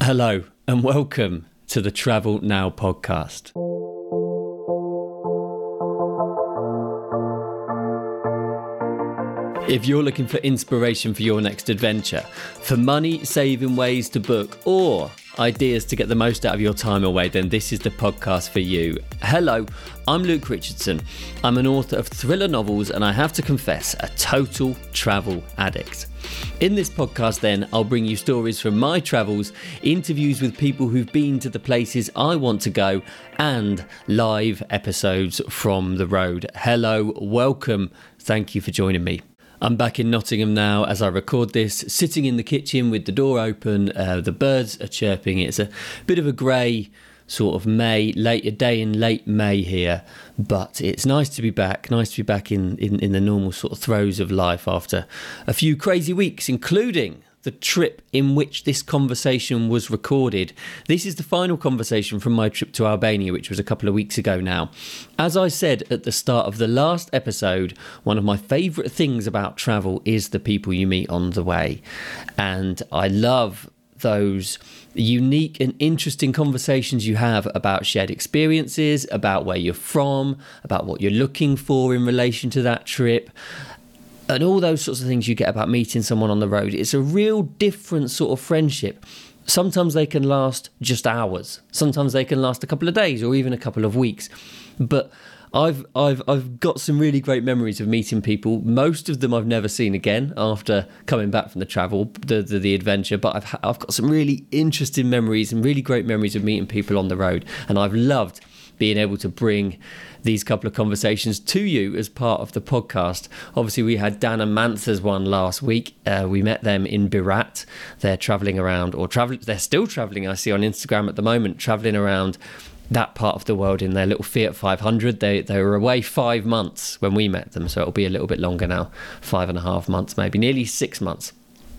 Hello and welcome to the Travel Now podcast. If you're looking for inspiration for your next adventure, for money-saving ways to book, or ideas to get the most out of your time away, then this is the podcast for you. Hello, I'm Luke Richardson. I'm an author of thriller novels and I have to confess, a total travel addict. In this podcast then, I'll bring you stories from my travels, interviews with people who've been to the places I want to go, and live episodes from the road. Hello, welcome, thank you for joining me. I'm back in Nottingham now as I record this, sitting in the kitchen with the door open. The birds are chirping. It's a bit of a grey sort of day in late May here, but it's nice to be back. Nice to be back in the normal sort of throes of life after a few crazy weeks, including the trip in which this conversation was recorded. This is the final conversation from my trip to Albania, which was a couple of weeks ago now. As I said at the start of the last episode, one of my favourite things about travel is the people you meet on the way. And I love those unique and interesting conversations you have about shared experiences, about where you're from, about what you're looking for in relation to that trip, and all those sorts of things you get about meeting someone on the road. It's a real different sort of friendship. Sometimes they can last just hours. Sometimes they can last a couple of days or even a couple of weeks. But I've got some really great memories of meeting people. Most of them I've never seen again after coming back from the travel, the adventure. But I've got some really interesting memories and really great memories of meeting people on the road. And I've loved being able to bring these couple of conversations to you as part of the podcast. Obviously, we had Dan and Mantha's one last week. We met them in Berat. They're travelling around, they're still travelling, I see on Instagram at the moment, travelling around that part of the world in their little Fiat 500. They were away 5 months when we met them, so it'll be a little bit longer now, 5.5 months, maybe nearly 6 months.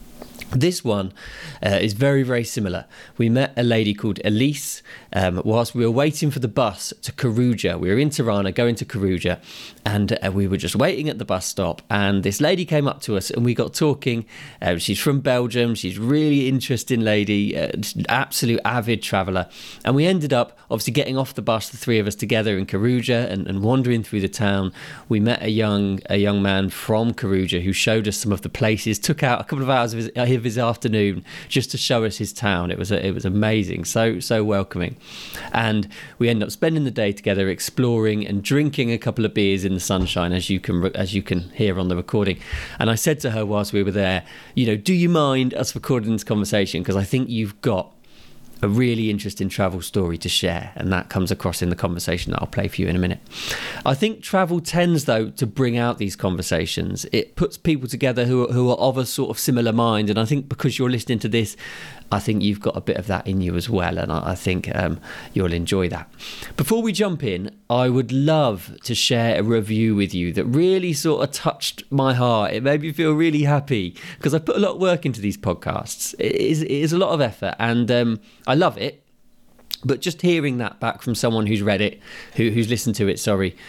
This one is very, very similar. We met a lady called Elise whilst we were waiting for the bus to Karuja. We were in Tirana going to Karuja, and we were just waiting at the bus stop, and this lady came up to us and we got talking. She's from Belgium. She's a really interesting lady, absolute avid traveller. And we ended up obviously getting off the bus, the three of us together in Karuja, and wandering through the town. We met a young man from Karuja who showed us some of the places, took out a couple of hours of his afternoon just to show us his town. It was amazing, so welcoming, and we ended up spending the day together exploring and drinking a couple of beers in the sunshine, as you can hear on the recording. And I said to her whilst we were there, do you mind us recording this conversation, because I think you've got a really interesting travel story to share, and that comes across in the conversation that I'll play for you in a minute. I think travel tends, though, to bring out these conversations. It puts people together who are of a sort of similar mind, and I think because you're listening to this, I think you've got a bit of that in you as well, and I think you'll enjoy that. Before we jump in, I would love to share a review with you that really sort of touched my heart. It made me feel really happy, because I put a lot of work into these podcasts. It is a lot of effort, and I love it. But just hearing that back from someone who's read it, who's listened to it,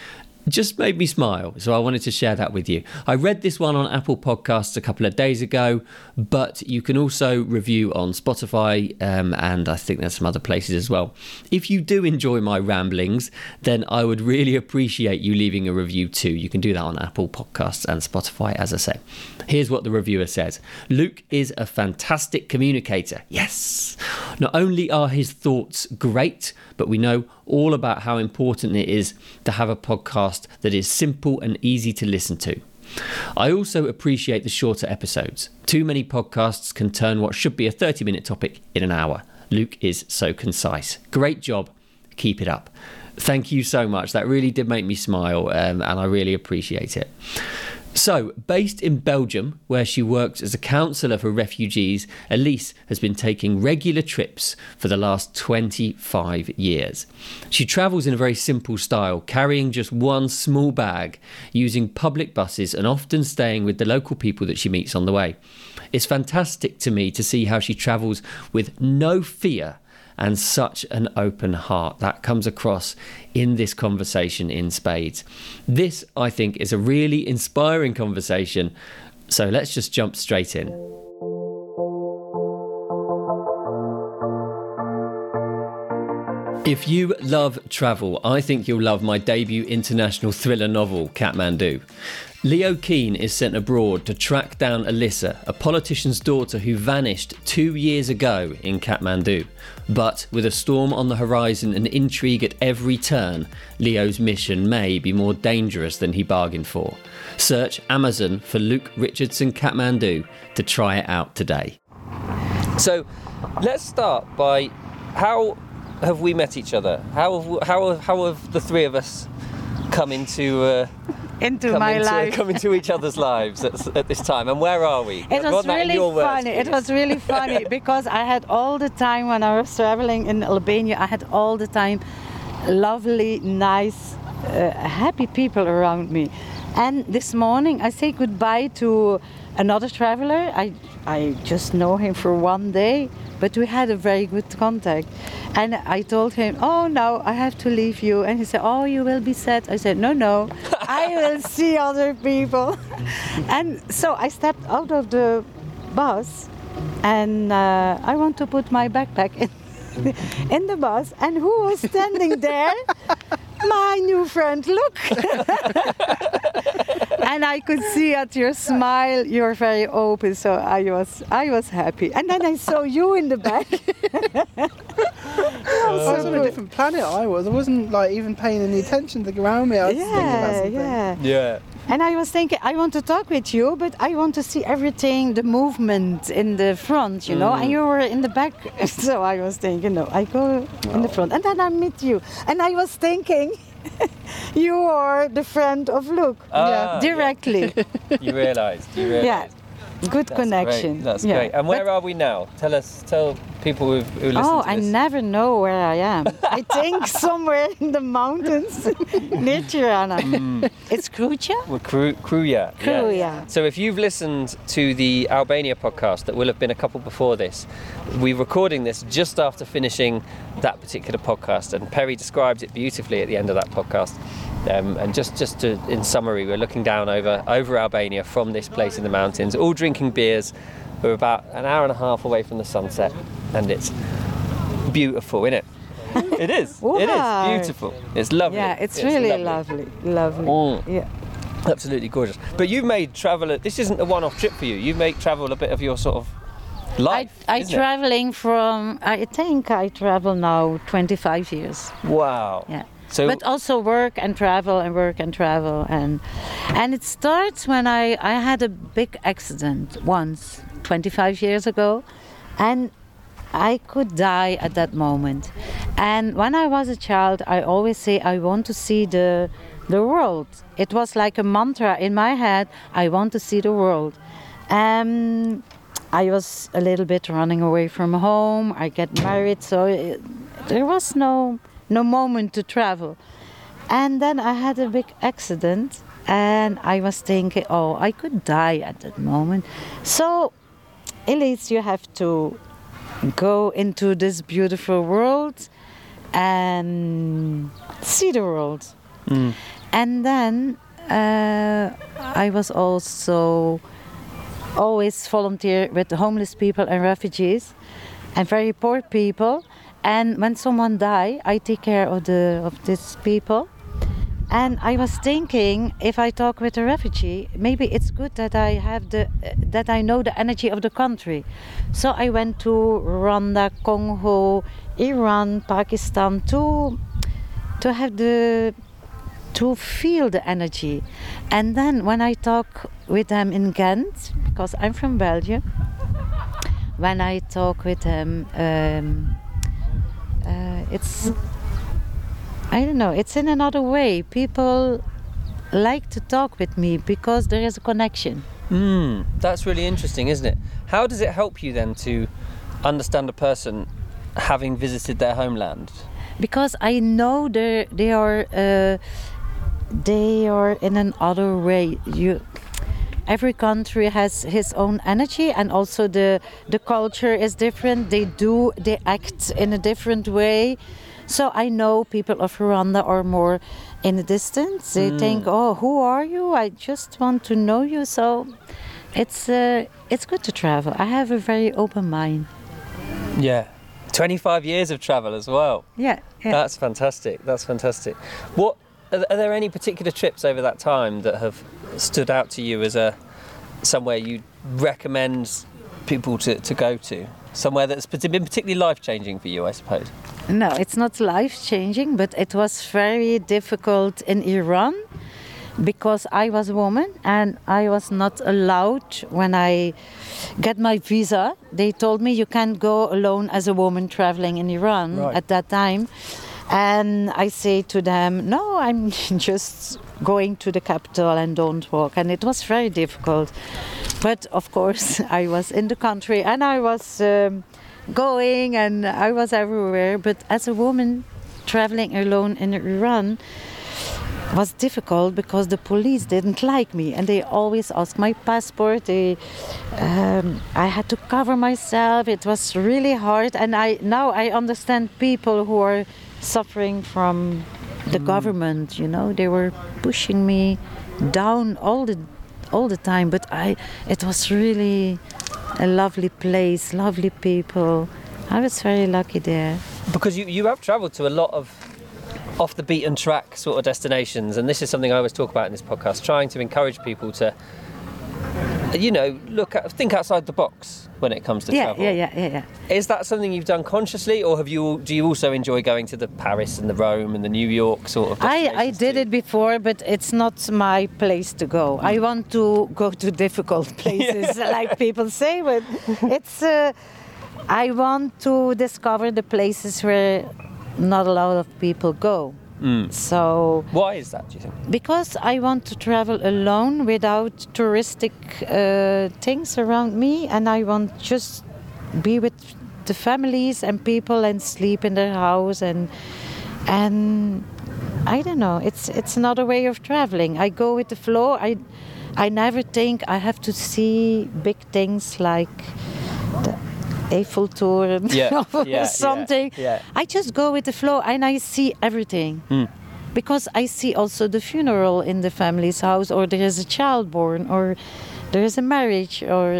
just made me smile. So I wanted to share that with you. I read this one on Apple Podcasts a couple of days ago, but you can also review on Spotify, and I think there's some other places as well. If you do enjoy my ramblings, then I would really appreciate you leaving a review too. You can do that on Apple Podcasts and Spotify, as I say. Here's what the reviewer says. Luke is a fantastic communicator. Yes. Not only are his thoughts great, but we know all about how important it is to have a podcast that is simple and easy to listen to. I also appreciate the shorter episodes. Too many podcasts can turn what should be a 30-minute topic in an hour. Luke is so concise. Great job. Keep it up. Thank you so much. That really did make me smile, and I really appreciate it. So, based in Belgium, where she works as a counsellor for refugees, Elise has been taking regular trips for the last 25 years. She travels in a very simple style, carrying just one small bag, using public buses and often staying with the local people that she meets on the way. It's fantastic to me to see how she travels with no fear and such an open heart. That comes across in this conversation in spades. This, I think, is a really inspiring conversation. So let's just jump straight in. If you love travel, I think you'll love my debut international thriller novel, Kathmandu. Leo Keane is sent abroad to track down Alyssa, a politician's daughter who vanished 2 years ago in Kathmandu. But with a storm on the horizon and intrigue at every turn, Leo's mission may be more dangerous than he bargained for. Search Amazon for Luke Richardson Kathmandu to try it out today. So, let's start by how have we met each other? How have the three of us come into each other's lives at this time? And where are we? It was really funny. It was really funny because I had all the time when I was traveling in Albania. I had all the time lovely, nice, happy people around me. And this morning I say goodbye to another traveler. I just know him for one day, but we had a very good contact. And I told him, oh, no, I have to leave you. And he said, oh, you will be sad. I said, no, I will see other people. And so I stepped out of the bus and I want to put my backpack in the bus. And who was standing there? My new friend, Luke. And I could see at your smile, you're very open, so I was happy. And then I saw you in the back. I was on a different planet. I wasn't like even paying any attention to around me. I was thinking about something. Yeah. And I was thinking, I want to talk with you, but I want to see everything, the movement in the front, you know, and you were in the back. So I was thinking, no, I go in the front. And then I meet you. And I was thinking, you are the friend of Luke. Directly. Yeah. You realised. Yeah. Good connection. Great. That's great. And where are we now? Tell people who listen to this. Oh, I never know where I am. I think somewhere in the mountains near Tirana. It's Kruja? Well, Kruja. Yeah. So if you've listened to the Albania podcast, that will have been a couple before this, we're recording this just after finishing that particular podcast, and Perry described it beautifully at the end of that podcast. And just to, in summary, we're looking down over Albania from this place in the mountains, all drinking beers. We're about an hour and a half away from the sunset, and it's beautiful, isn't it? It is. Wow. It is beautiful. It's lovely. Yeah, it's really lovely. Yeah. Absolutely gorgeous. But you've made travel. This isn't a one-off trip for you. You make travel a bit of your sort of life. I traveling from. I think I travel now 25 years. Wow. Yeah. So, but also work and travel and it starts when I had a big accident once 25 years ago, and I could die at that moment. And when I was a child, I always say I want to see the world. It was like a mantra in my head. I want to see the world. I was a little bit running away from home. I get married, so there was no moment to travel. And then I had a big accident and I was thinking, oh, I could die at that moment. So, Elise, you have to go into this beautiful world and see the world. And then I was also always volunteer with the homeless people and refugees and very poor people. And when someone dies, I take care of these people. And I was thinking, if I talk with a refugee, maybe it's good that I know the energy of the country. So I went to Rwanda, Congo, Iran, Pakistan to feel the energy. And then when I talk with them in Ghent, because I'm from Belgium, when I talk with them. It's, I don't know, it's in another way. People like to talk with me because there is a connection. That's really interesting, isn't it? How does it help you then to understand a person having visited their homeland? Because I know they are in another way. Every country has his own energy, and also the culture is different. They act in a different way. So I know people of Rwanda are more in the distance. They think, oh, who are you? I just want to know you. So it's good to travel. I have a very open mind. Yeah. 25 years of travel as well. Yeah. That's fantastic. That's fantastic. What are there any particular trips over that time that have stood out to you as somewhere you recommend people to go to? Somewhere that's been particularly life-changing for you, I suppose. No, it's not life-changing, but it was very difficult in Iran because I was a woman and I was not allowed when I get my visa. They told me you can't go alone as a woman traveling in Iran at that time. And I say to them, no, I'm just going to the capital and don't walk. And it was very difficult. But of course, I was in the country and I was going and I was everywhere. But as a woman traveling alone in Iran was difficult because the police didn't like me and they always asked my passport. I had to cover myself. It was really hard. And now I understand people who are suffering from the government, you know. They were pushing me down all the time, but it was really a lovely place, lovely people. I was very lucky there. Because you have travelled to a lot of off the beaten track sort of destinations, and this is something I always talk about in this podcast, trying to encourage people to, you know, think outside the box when it comes to travel. Yeah. Is that something you've done consciously, or do you also enjoy going to the Paris and the Rome and the New York sort of destinations? I did it before, but it's not my place to go. I want to go to difficult places, like people say, but it's. I want to discover the places where not a lot of people go. So why is that, do you think? Because I want to travel alone without touristic things around me, and I want just be with the families and people and sleep in their house and I don't know. It's another way of traveling. I go with the flow. I never think I have to see big things like the Eiffel Tower or something. Yeah. I just go with the flow and I see everything. Because I see also the funeral in the family's house, or there is a child born, or there is a marriage, or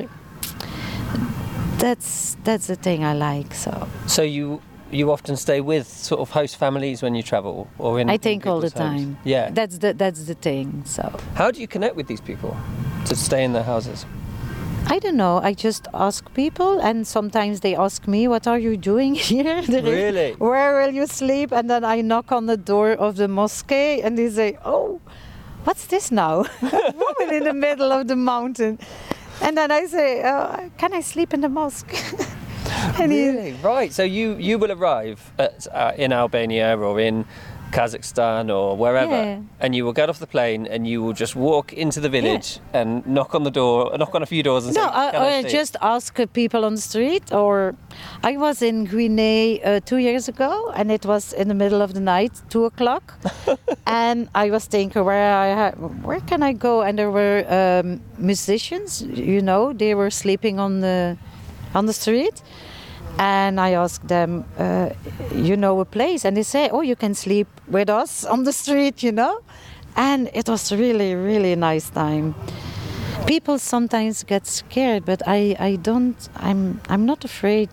that's the thing I like. So you often stay with sort of host families when you travel, or in I think all the homes? time. Yeah, that's the thing. So how do you connect with these people to stay in their houses? I don't know. I just ask people, and sometimes they ask me, "What are you doing here? Really? Where will you sleep?" And then I knock on the door of the mosque, and they say, "Oh, what's this now? A woman in the middle of the mountain." And then I say, "Can I sleep in the mosque?" And really? Right. So you will arrive in Albania or in Kazakhstan or wherever, and you will get off the plane and you will just walk into the village and knock on a few doors and say, "Can I sleep?" Just ask people on the street. Or I was in Guinea 2 years ago, and it was in the middle of the night, 2:00, and I was thinking, where can I go? And there were musicians, you know, they were sleeping on the street. And I asked them, you know, a place? And they say, "Oh, you can sleep with us on the street, you know?" And it was really, really nice time. People sometimes get scared, but I don't. I'm not afraid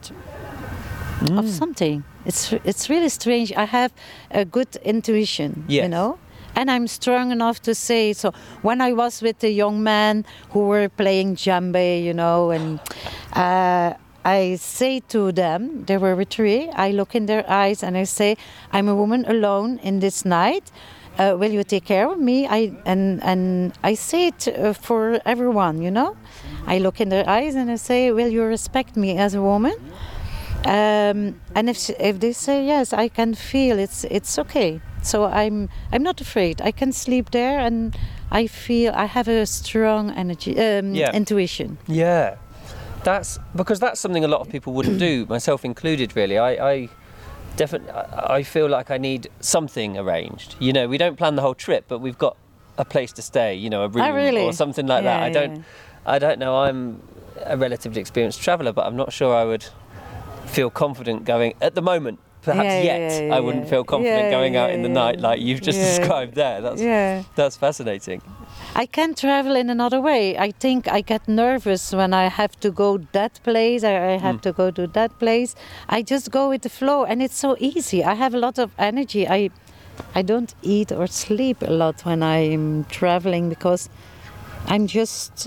of something. It's really strange. I have a good intuition, you know? And I'm strong enough to say, so when I was with the young men who were playing djembe, you know, and I say to them, there were 3, I look in their eyes and I say, "I'm a woman alone in this night. Will you take care of me?" And I say it for everyone, you know. I look in their eyes and I say, "Will you respect me as a woman?" And if they say yes, I can feel it's okay. So I'm not afraid. I can sleep there, and I feel I have a strong energy, intuition. Yeah. That's something a lot of people wouldn't do, myself included, really. I definitely feel like I need something arranged. You know, we don't plan the whole trip, but we've got a place to stay, you know, a room or something like that. I don't know, I'm a relatively experienced traveller, but I'm not sure I would feel confident going at the moment perhaps I wouldn't feel confident going out in the night like you've just described there. That's fascinating. I can't travel in another way. I think I get nervous when I have to go that place, I have to go to that place. I just go with the flow, and it's so easy. I have a lot of energy. I don't eat or sleep a lot when I'm traveling because I'm just,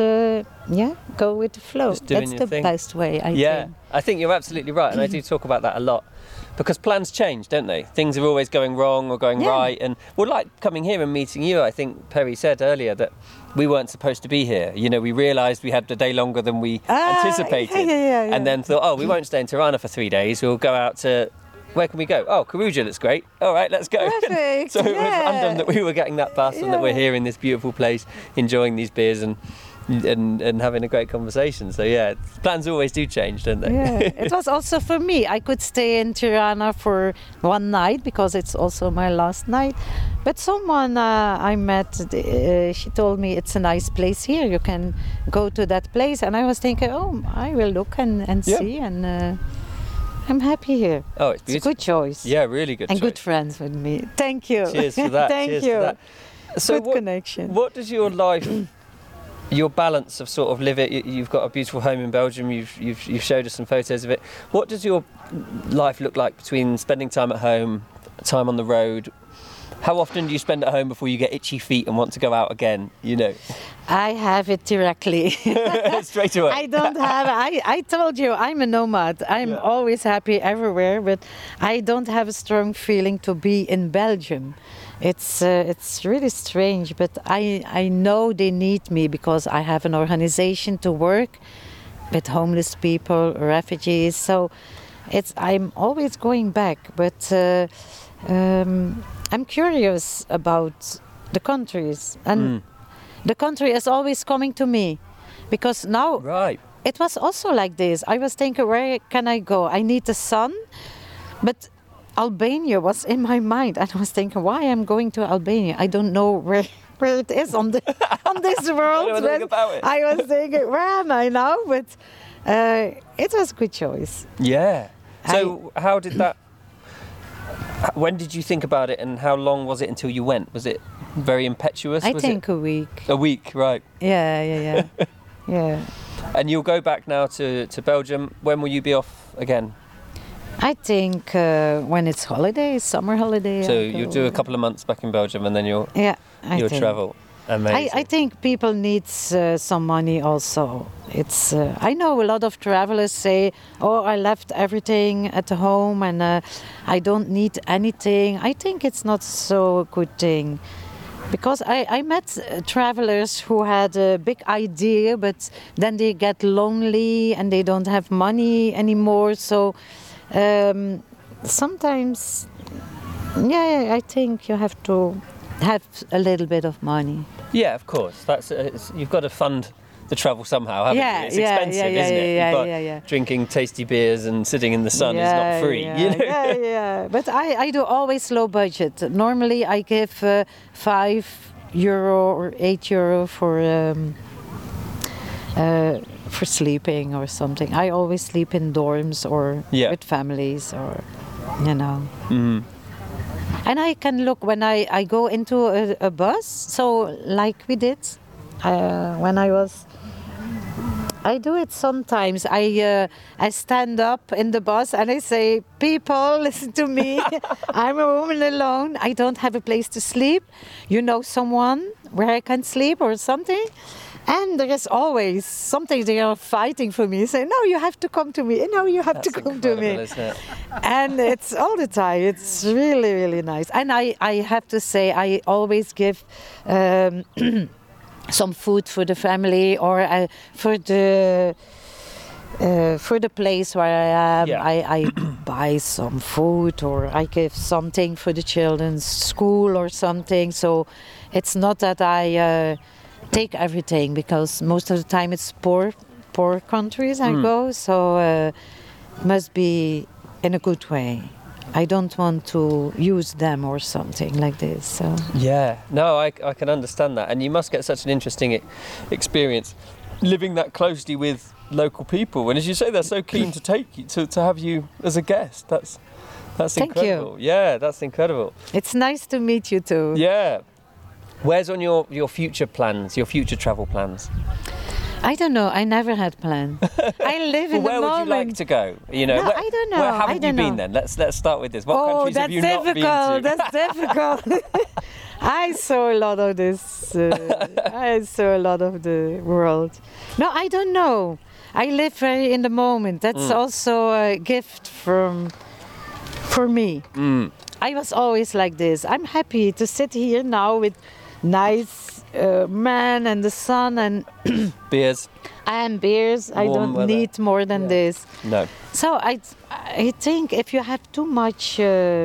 go with the flow. That's the best way, I think. I think you're absolutely right, and I do talk about that a lot. Because plans change, don't they? Things are always going wrong or going right. And well, like coming here and meeting you, I think Perry said earlier that we weren't supposed to be here. You know, we realised we had a day longer than we anticipated. And then thought, we won't stay in Tirana for 3 days. We'll go out to... Where can we go? Oh, Carugia looks great. All right, let's go. Perfect. So it was random that we were getting that bus and that we're here in this beautiful place, enjoying these beers and having a great conversation. So plans always do change, don't they? It was also for me. I could stay in Tirana for one night because it's also my last night. But someone I met, she told me it's a nice place here. You can go to that place. And I was thinking, I will look and see. And I'm happy here. Oh, it's beautiful. It's a good choice. Yeah, really good and choice. Good friends with me. Thank you. Cheers for that. Thank Cheers you. For that. So good connection. What does your life... Your balance of sort of you've got a beautiful home in Belgium, you've showed us some photos of it. What does your life look like between spending time at home, time on the road? How often do you spend at home before you get itchy feet and want to go out again, you know? I have it directly. Straight away. I don't have I told you, I'm a nomad. I'm always happy everywhere, but I don't have a strong feeling to be in Belgium. It's really strange, but I know they need me because I have an organization to work with homeless people, refugees. So I'm always going back, but I'm curious about the countries, and the country is always coming to me because now it was also like this. I was thinking, where can I go? I need the sun, but Albania was in my mind, and I was thinking, why I'm going to Albania? I don't know where it is on this world. I don't know anything about it. I was thinking, where am I now? But it was a good choice. Yeah. So how did that? When did you think about it, and how long was it until you went? Was it very impetuous? I think a week. A week, right? Yeah. Yeah. And you'll go back now to Belgium. When will you be off again? I think when it's holidays, summer holiday. So you'll do a couple of months back in Belgium, and then you'll travel. Amazing. I think people need some money also. It's I know a lot of travelers say, I left everything at home and I don't need anything. I think it's not so a good thing. Because I met travelers who had a big idea, but then they get lonely and they don't have money anymore. So sometimes, I think you have to have a little bit of money. Yeah, of course. You've got to fund the travel somehow, haven't you? It's expensive, isn't it? But drinking tasty beers and sitting in the sun is not free. You know? Yeah. But I do always low budget. Normally I give €5 or €8 for sleeping or something. I always sleep in dorms or with families or, Mm-hmm. And I can look when I go into a bus, so like we did when I do it sometimes. I stand up in the bus and I say, people, listen to me. I'm a woman alone. I don't have a place to sleep. You know someone where I can sleep or something? And there is always something they are fighting for me. Say, no, you have to come to me. No, you have to come to me. Isn't it? And it's all the time. It's really, really nice. And I have to say, I always give some food for the family or for the place where I am. I buy some food or I give something for the children's school or something. So it's not that I take everything, because most of the time it's poor countries I go, so it must be in a good way. I don't want to use them or something like this. So. Yeah, no, I can understand that, and you must get such an interesting experience living that closely with local people. And as you say, they're so keen to take you to have you as a guest. That's That's Thank incredible. Yeah, that's incredible. It's nice to meet you too. Yeah. Where's on your future plans, your future travel plans? I don't know. I never had planned. I live in the Where moment. would you like to go? You know, No, I don't know. Where haven't I don't you been know. then? Let's start with this. What countries have you not been to? That's difficult. I saw a lot of this. I saw a lot of the world. No, I don't know. I live very in the moment. That's also a gift for me. I was always like this. I'm happy to sit here now with nice man and the sun and Beers? beers. I Warm don't weather. need more than this. No. So I think if you have too much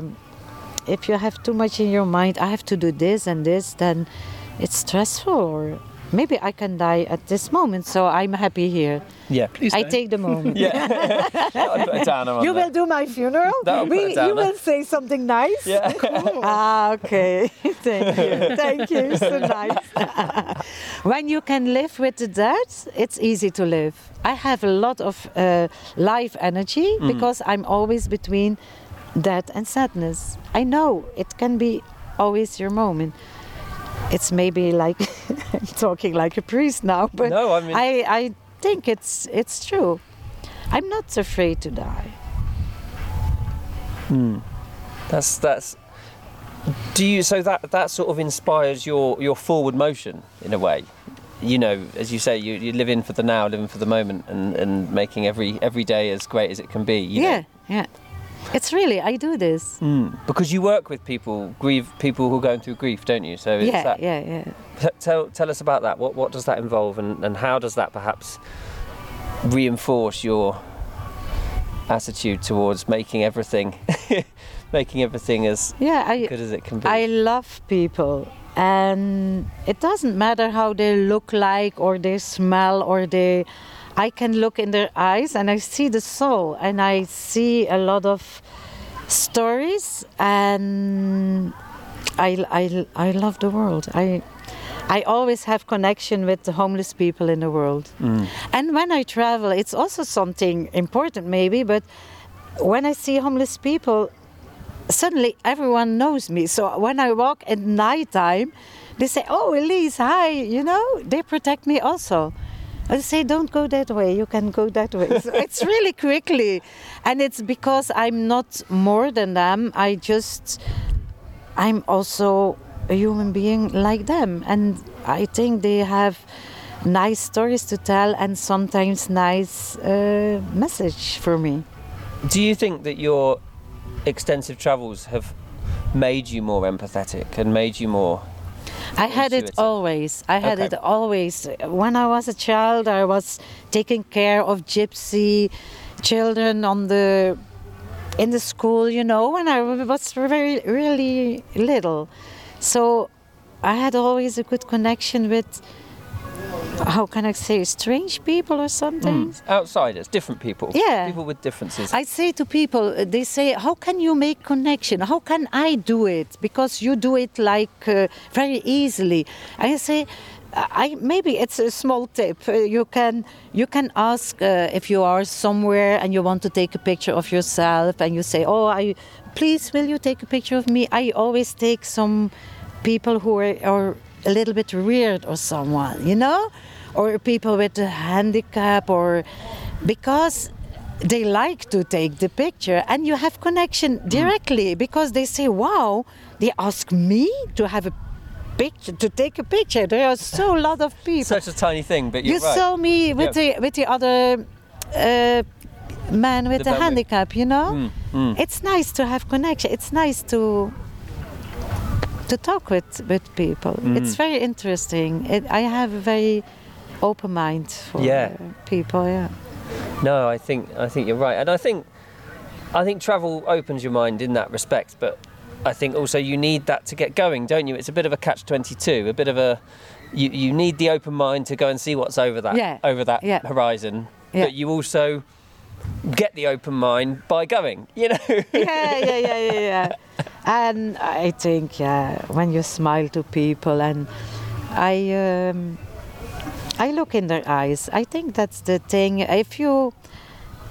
in your mind, I have to do this and this, then it's stressful. Or maybe I can die at this moment. So I'm happy here. Yeah. Please I don't. take the moment. Yeah. I'll put a downer on You that. will do my funeral? That'll put it down You there. will say something nice? Yeah. Okay. Thank you. Thank you. So nice. When you can live with the dead, it's easy to live. I have a lot of life energy because I'm always between death and sadness. I know it can be always your moment. It's maybe like I'm talking like a priest now, but No, I mean- I think it's true. I'm not afraid to die. That's. Do you? So that sort of inspires your forward motion in a way. You know, as you say, you live in for the now, living for the moment, and making every day as great as it can be. You know? Yeah. It's really, I do this. Because you work with people who are going through grief, don't you? So it's that. Yeah. Tell us about that. What does that involve, and how does that perhaps reinforce your attitude towards making everything as good as it can be? I love people, and it doesn't matter how they look like or they smell or I can look in their eyes and I see the soul, and I see a lot of stories, and I love the world. I always have connection with the homeless people in the world. And when I travel, it's also something important maybe, but when I see homeless people, suddenly everyone knows me. So when I walk at nighttime, they say, "Oh, Elise, hi," you know, they protect me also. I say, "Don't go that way, you can go that way." So it's really quickly. And it's because I'm not more than them, I'm also a human being like them. And I think they have nice stories to tell and sometimes nice message for me. Do you think that your extensive travels have made you more empathetic and made you more? I had it always. When I was a child, I was taking care of gypsy children in the school, you know, when I was really little. So I had always a good connection with, how can I say, strange people or something. Outsiders, different people. Yeah. People with differences. I say to people, they say, "How can you make connection? How can I do it? Because you do it like very easily." I say, maybe it's a small tip. You can ask if you are somewhere and you want to take a picture of yourself, and you say, "Oh, please, will you take a picture of me?" I always take some people who are a little bit weird or someone, you know, or people with a handicap, or because they like to take the picture, and you have connection directly because they say, "Wow, they ask me to have a picture, to take a picture." There are so a lot of people. Such a tiny thing, but you're You right. saw me with the other man with a handicap, you know. It's nice to have connection. It's nice to talk with people. It's very interesting. I have a very open mind for people. Yeah. No, I think you're right, and I think travel opens your mind in that respect. But I think also you need that to get going, don't you? It's a bit of a catch-22, a bit of a you need the open mind to go and see what's over that horizon. Yeah. But you also get the open mind by going, you know. Yeah. And I think, when you smile to people, and I look in their eyes, I think that's the thing. If you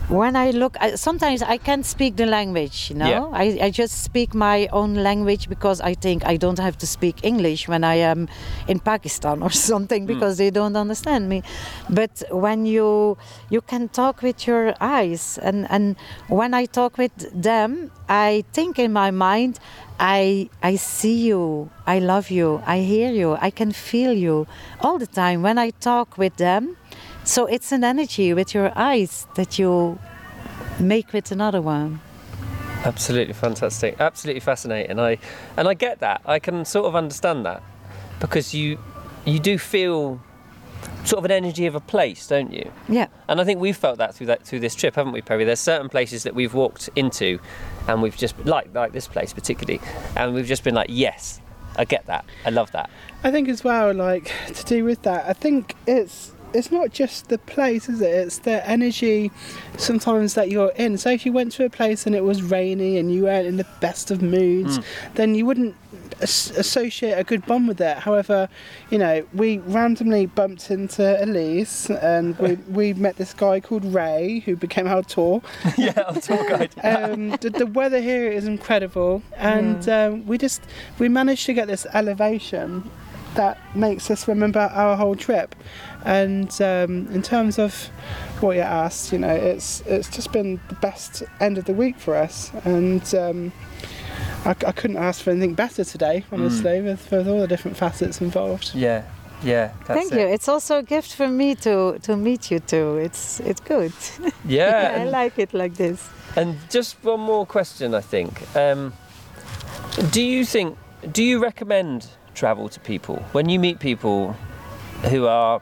when I look, sometimes I can't speak the language, you know. Yeah. I just speak my own language because I think I don't have to speak English when I am in Pakistan or something, because they don't understand me. But when you can talk with your eyes, and when I talk with them, I think in my mind, I see you, I love you, I hear you, I can feel you all the time when I talk with them. So it's an energy with your eyes that you make with another one. Absolutely fantastic, absolutely fascinating. I get that. I can sort of understand that, because you do feel sort of an energy of a place, don't you? Yeah. And I think we've felt that through this trip, haven't we, Perry? There's certain places that we've walked into, and we've just like this place particularly, and we've just been like, yes, I get that, I love that. I think as well, like, to do with that, I think it's not just the place, is it? It's the energy sometimes that you're in. So if you went to a place and it was rainy and you weren't in the best of moods, then you wouldn't associate a good bond with it. However, you know, we randomly bumped into Elise, and we met this guy called Ray, who became our tour. Yeah, our tour guide. The weather here is incredible, and we managed to get this elevation that makes us remember our whole trip. And in terms of what you asked, you know, it's just been the best end of the week for us, and I couldn't ask for anything better today, honestly, with all the different facets involved. Yeah, that's Thank you. It's also a gift for me to meet you too. It's good. Yeah. I like it like this. And just one more question, I think. Do you recommend travel to people when you meet people who are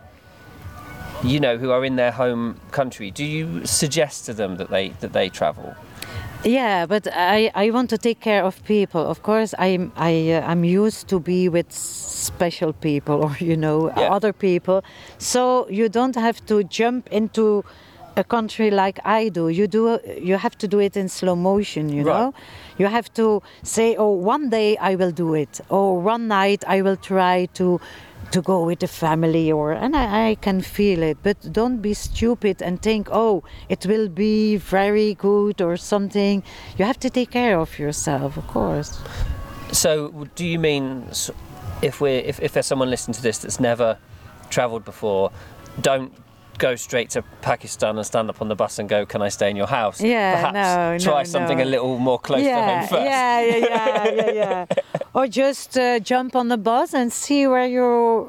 in their home country? Do you suggest to them that they travel? Yeah, but I want to take care of people. Of course, I'm used to be with special people, or other people. So you don't have to jump into a country like I do. You have to do it in slow motion, you know. You have to say, oh, one day I will do it, or one night I will try to go with the family, and I can feel it. But don't be stupid and think, oh, it will be very good or something. You have to take care of yourself, of course. So do you mean if there's someone listening to this that's never travelled before, don't go straight to Pakistan and stand up on the bus and go, can I stay in your house? Yeah, perhaps try something a little more close to home first. Yeah. Or just jump on the bus and see where you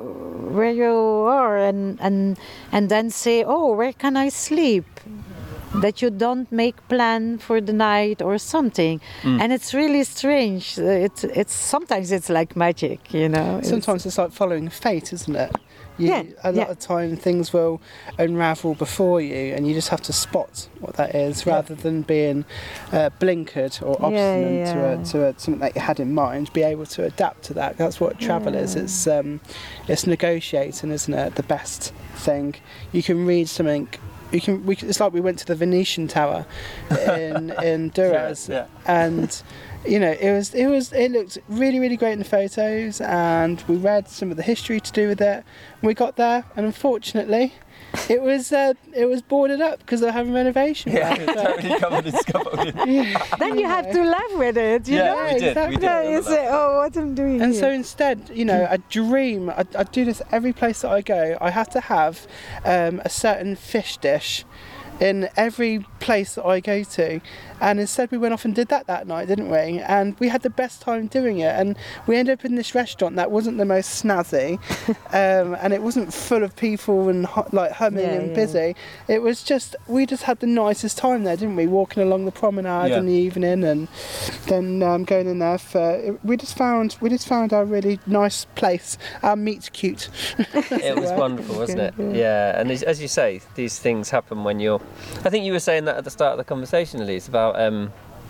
are, and then say, oh, where can I sleep? That you don't make plan for the night or something. And it's really strange. It's sometimes it's like magic, you know. Sometimes it's like following fate, isn't it? A lot of time things will unravel before you, and you just have to spot what that is, rather than being blinkered or obstinate to something that you had in mind. Be able to adapt to that. That's what travel is. It's negotiating, isn't it? The best thing. You can read something. It's like we went to the Venetian Tower in Durrës, and you know, it looked really, really great in the photos, and we read some of the history to do with it. And we got there, and unfortunately, it was boarded up because they're having renovation. Yeah, totally covered in scaffolding. Then you have to laugh with it, you know. We did. You say, oh, what I'm doing And here. so instead, you know, I dream. I do this every place that I go. I have to have a certain fish dish in every place that I go to, and instead we went off and did that night, didn't we? And we had the best time doing it, and we ended up in this restaurant that wasn't the most snazzy, and it wasn't full of people and like humming and busy. It was just, we just had the nicest time there, didn't we? Walking along the promenade in the evening, and then going in there we just found our really nice place, our meet cute. It was wonderful, wasn't it? Yeah, and as you say, these things happen when you're. I think you were saying that at the start of the conversation, Elise, about or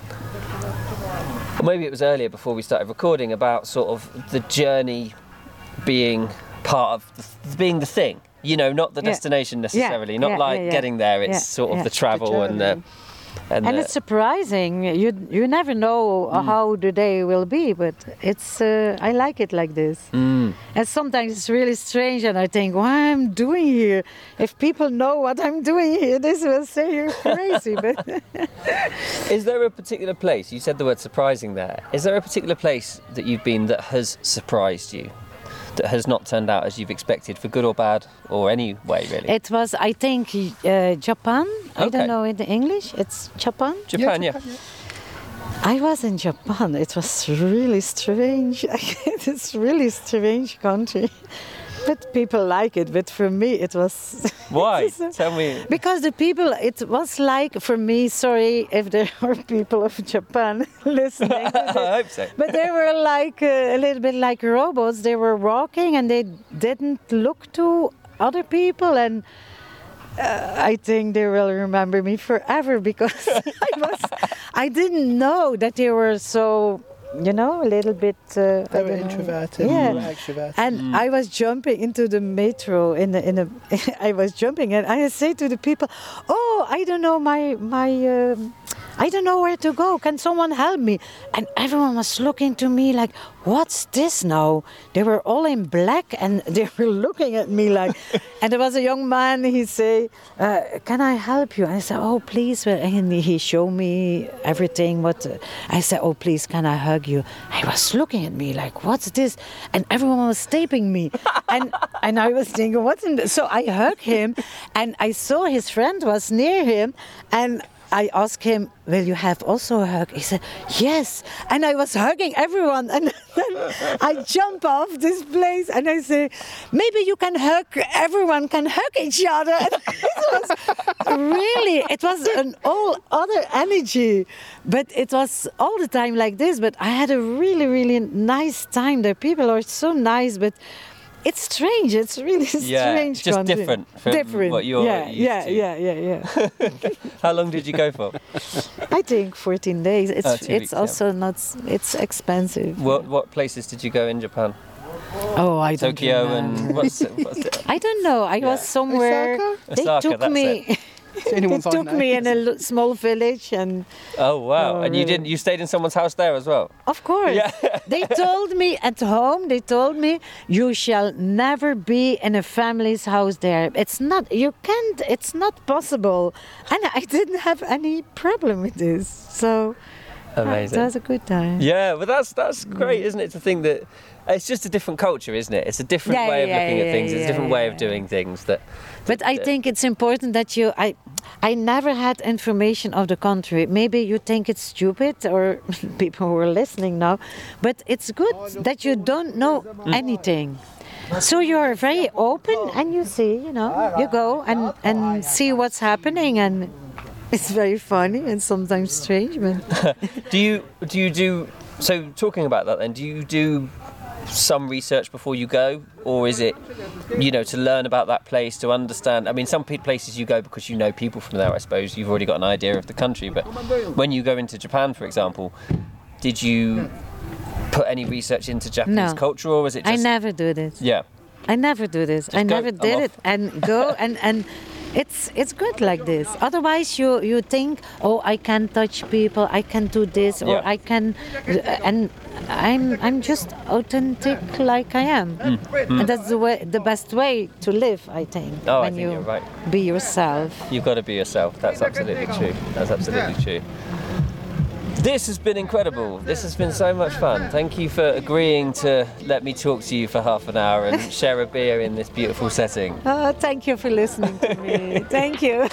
maybe it was earlier before we started recording, about sort of the journey being part of being the thing, you know, not the destination necessarily, not getting there. It's sort of the travel and And it's surprising. You never know how the day will be, but it's I like it like this. And sometimes it's really strange, and I think, what I'm doing here? If people know what I'm doing here, they will say you're crazy. But is there a particular place? You said the word surprising there. Is there a particular place that you've been that has surprised you? That has not turned out as you've expected, for good or bad, or any way, really? It was, I think, Japan. I don't know in English. It's Japan? Japan, yeah. I was in Japan. It was really strange. It's really strange country. But people like it. But for me, it was... Why? Tell me. Because the people, it was like, for me, sorry if there are people of Japan listening. I hope so. But they were like a little bit like robots. They were walking and they didn't look to other people. And I think they will remember me forever because I didn't know that they were so... a little bit... they were introverted, yeah. Extroverted. And I was jumping into the metro, I was jumping and I say to the people, oh, I don't know I don't know where to go. Can someone help me? And everyone was looking to me like, what's this now? They were all in black and they were looking at me like... And there was a young man, he say, can I help you? And I said, oh, please. And he showed me everything. I said, oh, please, can I hug you? He was looking at me like, what's this? And everyone was taping me. and I was thinking, what's in this? So I hugged him and I saw his friend was near him and I asked him, will you have also a hug? He said, yes. And I was hugging everyone. And then I jump off this place and I say, maybe you can hug, everyone can hug each other. And it was an all other energy. But it was all the time like this. But I had a really, really nice time there. People are so nice, but it's strange. It's really strange. Just country. Different from what you're used to. Yeah. How long did you go for? I think 14 days. It's 2 weeks, also not. It's expensive. What places did you go in Japan? Oh, I don't Tokyo remember. and what's it? I don't know. I was somewhere. Osaka, They took me. They took me in a small village and... Oh, wow. And you stayed in someone's house there as well? Of course. Yeah. They told me at home, you shall never be in a family's house there. It's not possible. And I didn't have any problem with this. So... Amazing. That was a good time. Yeah, but that's great, isn't it? To think that it's just a different culture, isn't it? It's a different way of looking at things. It's a different way of doing things. But I think it's important that I never had information of the country. Maybe you think it's stupid, or people who are listening now, but it's good that you don't know anything. So you're very open and you see, you go and see what's happening, and it's very funny and sometimes strange. But do you do so? Talking about that, then, do you do some research before you go, or is it, to learn about that place, to understand? I mean, some places you go because you know people from there. I suppose you've already got an idea of the country. But when you go into Japan, for example, did you put any research into Japanese culture, or was it just... I never do this. Yeah. I never do this. I never did it. And go and it's good like this. Otherwise you think, oh, I can touch people, I can do this, or I can, and I'm just authentic like I am. And that's the best way to live, I think. Oh, I think you're right. Be yourself. You've got to be yourself. That's absolutely true. That's absolutely true. This has been incredible. This has been so much fun. Thank you for agreeing to let me talk to you for half an hour and share a beer in this beautiful setting. Oh, thank you for listening to me. Thank you.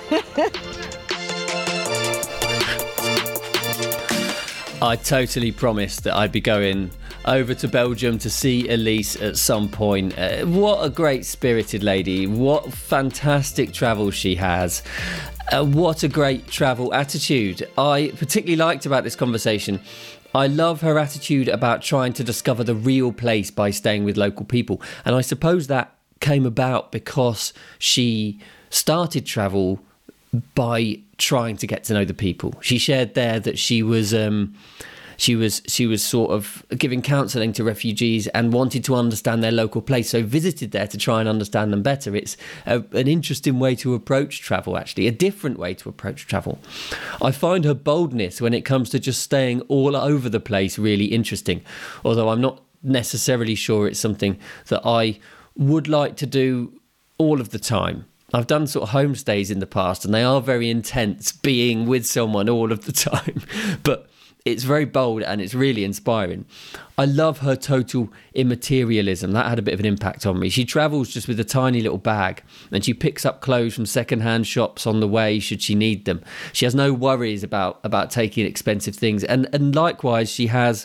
I totally promised that I'd be going over to Belgium to see Elise at some point. What a great spirited lady. What fantastic travel she has. What a great travel attitude. I particularly liked about this conversation, I love her attitude about trying to discover the real place by staying with local people. And I suppose that came about because she started travel by trying to get to know the people. She shared there that she was She was sort of giving counselling to refugees and wanted to understand their local place, so visited there to try and understand them better. It's an interesting way to approach travel, actually, a different way to approach travel. I find her boldness when it comes to just staying all over the place really interesting, although I'm not necessarily sure it's something that I would like to do all of the time. I've done sort of homestays in the past, and they are very intense being with someone all of the time, but it's very bold and it's really inspiring. I love her total immaterialism. That had a bit of an impact on me. She travels just with a tiny little bag, and she picks up clothes from secondhand shops on the way should she need them. She has no worries about taking expensive things, and likewise she has,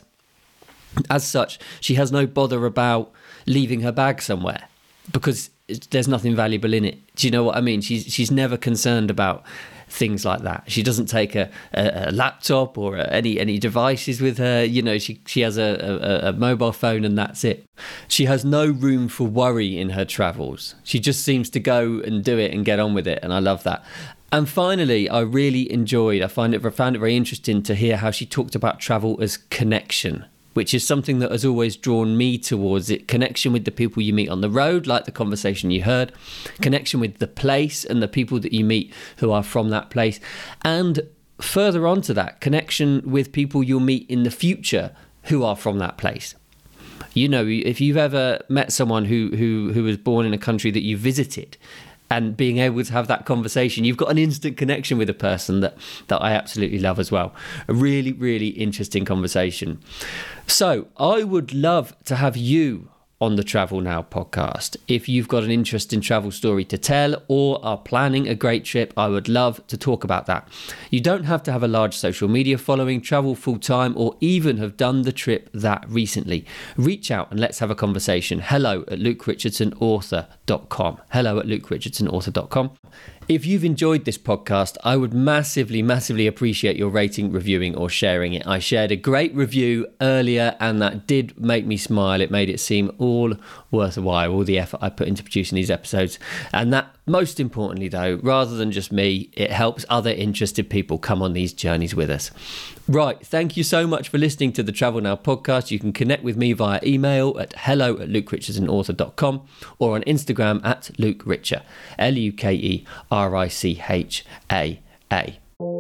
as such, she has no bother about leaving her bag somewhere because there's nothing valuable in it. Do you know what I mean? She's never concerned about things like that. She doesn't take a laptop or any devices with her. You know, she has a mobile phone and that's it. She has no room for worry in her travels. She just seems to go and do it and get on with it, and I love that. And finally, I found it very interesting to hear how she talked about travel as connection, which is something that has always drawn me towards it. Connection with the people you meet on the road, like the conversation you heard. Connection with the place and the people that you meet who are from that place. And further on to that, connection with people you'll meet in the future who are from that place. You know, if you've ever met someone who was born in a country that you visited, and being able to have that conversation, you've got an instant connection with a person that I absolutely love as well. A really, really interesting conversation. So I would love to have you on the Travel Now podcast. If you've got an interesting travel story to tell or are planning a great trip, I would love to talk about that. You don't have to have a large social media following, travel full time, or even have done the trip that recently. Reach out and let's have a conversation. hello@lukerichardsonauthor.com. hello@lukerichardsonauthor.com. If you've enjoyed this podcast, I would massively, massively appreciate your rating, reviewing or sharing it. I shared a great review earlier and that did make me smile. It made it seem all worthwhile, all the effort I put into producing these episodes. And that, most importantly though, rather than just me, it helps other interested people come on these journeys with us. Right, thank you so much for listening to the Travel Now podcast. You can connect with me via email at hello@lukerichardsonauthor.com or on Instagram at LukeRicha, LukeRicha.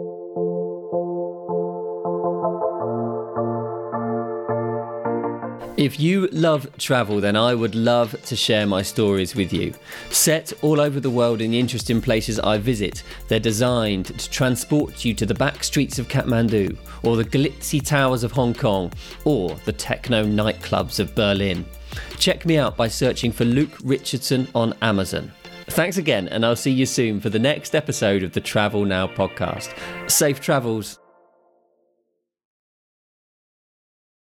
If you love travel, then I would love to share my stories with you. Set all over the world in the interesting places I visit, they're designed to transport you to the back streets of Kathmandu, or the glitzy towers of Hong Kong, or the techno nightclubs of Berlin. Check me out by searching for Luke Richardson on Amazon. Thanks again, and I'll see you soon for the next episode of the Travel Now podcast. Safe travels.